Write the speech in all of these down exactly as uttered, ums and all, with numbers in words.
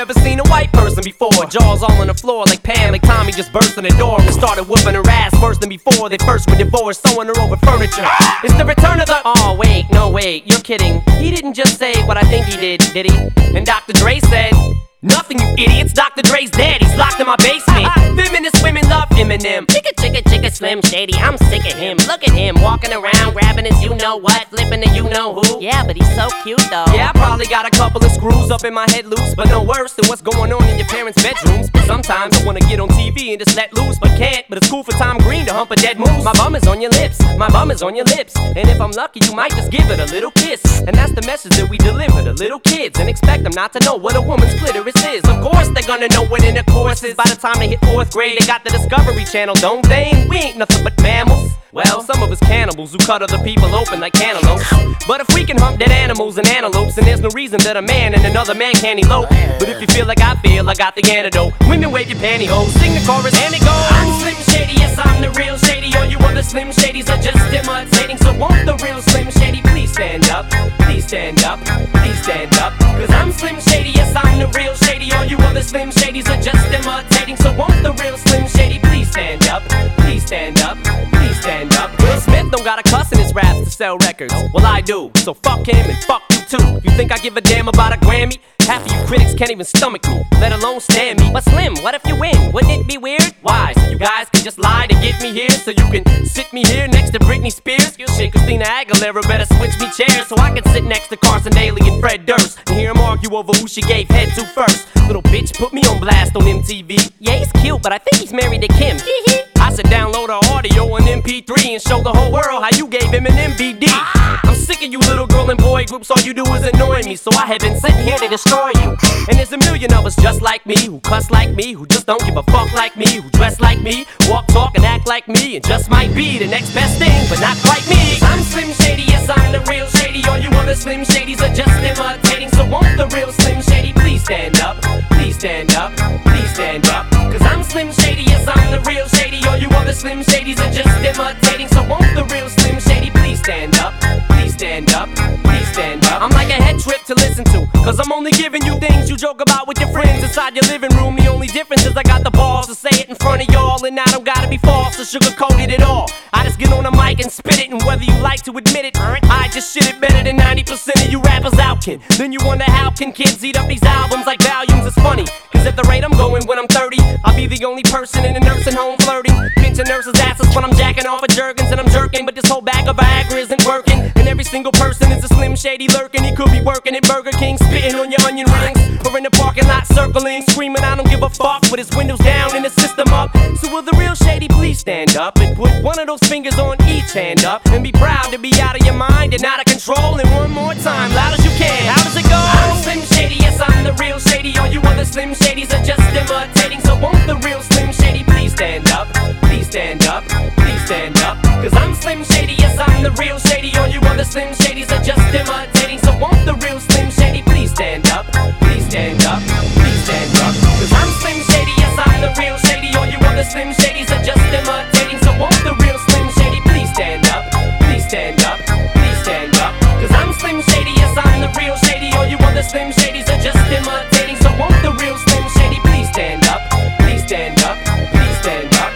never seen a white person before. Jaws all on the floor like Pam, like Tommy just burst in the door and started whooping her ass worse than before they first were divorced, sewing her over furniture. It's the return of the... Oh wait, no wait, you're kidding. He didn't just say what I think he did, did he? And Doctor Dre said... Nothing, you idiots. Doctor Dre's dead. He's locked in my basement. Feminist women love Eminem. Chicka, chicka, chicka, Slim Shady. I'm sick of him. Look at him walking around, grabbing his you-know-what, flipping the you-know-who. Yeah, but he's so cute, though. Yeah, I probably got a couple of screws up in my head loose, but no worse than what's going on in your parents' bedrooms. But sometimes I wanna get on T V and just let loose, but can't. But it's cool for Tom Green to hump a dead moose. My bum is on your lips. My bum is on your lips. And if I'm lucky, you might just give it a little kiss. And that's the message that we deliver to little kids, and expect them not to know what a woman's clitoris is. Of course they're gonna know what intercourse is. By the time they hit fourth grade, they got the Discovery Channel, don't they? We ain't nothing but mammals. Well, some of us cannibals who cut other people open like cantaloupes. But if we can hump dead animals and antelopes, then there's no reason that a man and another man can't elope. But if you feel like I feel, I got the antidote. Women wave your pantyhose, sing the chorus and it goes. I'm Slim Shady, yes I'm the real Shady. All you other Slim Shadys are just imitating. So won't the real Slim Shady please stand up? Please stand up, please stand up. Cause I'm Slim Shady, yes I'm the real Shady. All you other Slim Shadys are just imitating. So won't the real Slim Shady please stand up? Please stand up, please stand up. Will Smith don't got a cuss in his raps to sell records. Well I do, so fuck him and fuck you too. You think I give a damn about a Grammy? Half of you critics can't even stomach me, let alone stand me. But Slim, what if you win? Wouldn't it be weird? Why? So you guys can just lie to get me here, so you can sit me here next to Britney Spears? Shit, Christina Aguilera better switch me chairs so I can sit next to Carson Daly and Fred Durst and hear them argue over who she gave head to first. Little bitch put me on blast on M T V. Yeah, he's cute, but I think he's married to Kim. I should download her audio on M P three and show the whole world how you gave him an M V D. I'm sick of you little girl and boy groups, all you do is annoy me, so I have been sitting here to destroy you. And there's a million of us just like me, who cuss like me, who just don't give a fuck like me, who dress like me, walk, talk, and act like me, and just might be the next best thing, but not quite me. I'm Slim Shady, yes I'm the real Shady. All you other Slim Shadys are just imitating. So won't the real Slim Shady please stand up? Please stand up, please stand up. Cause I'm Slim Shady, yes I'm the real Shady. All you other Slim Shadys are just imitating. So won't the real Slim Shady please stand up? Please stand up, please stand up. I'm like a head trip to listen to, cause I'm only giving you things you joke about with your friends inside your living room. The only difference is I got the balls to say it in front of y'all, and I don't gotta be false or sugarcoat it at all. I just get on the mic and spit it, and whether you like to admit it, I just shit it better than ninety percent of you rappers out can. Then you wonder how can kids eat up these albums like volumes. It's funny, cause at the rate I'm going when I'm thirty, I'll be the only person in a nursing home flirting, pinching nurses' asses when I'm jacking off of Jergens and I'm jerking. But this whole bag of Viagra isn't working, and every single person is a Slim Shady lurking. He could be working at Burger King, spitting on your onion rings, or in the parking lot circling, screaming I don't give a fuck with his windows down and his system up. So will the real Shady please stand up and put one of those fingers on each hand up and be proud to be out of your mind and out of control? And one more time, loud as you can, how does it go? I'm Slim Shady, yes I'm the real Shady. All you other Slim Shadys are just imitating. So won't the real Slim Shady please stand up? Please stand up, please stand up. Cause I'm Slim Shady, yes I'm the real Shady. All you other Slim Shadys are just imitating. So won't the real Slim Shady please stand up? Please stand up, please stand up. Cause I'm Slim Shady, yes I'm the real Shady. All you other Slim Shadys are just imitating. So won't the real Slim Shady please stand up? Please stand up, please stand up. Cause I'm Slim Shady, yes I'm the real Shady. All you other Slim Shadys are just imitating. So won't the real Slim Shady please stand up? Please stand up, please stand up.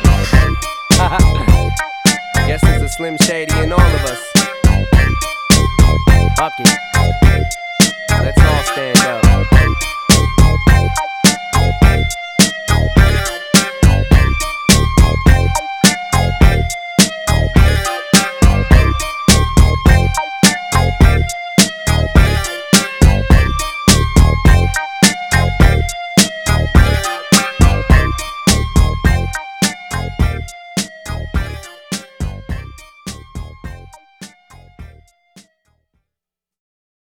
Guess there's a Slim Shady in all of us. Fuck it. Let's all stand up.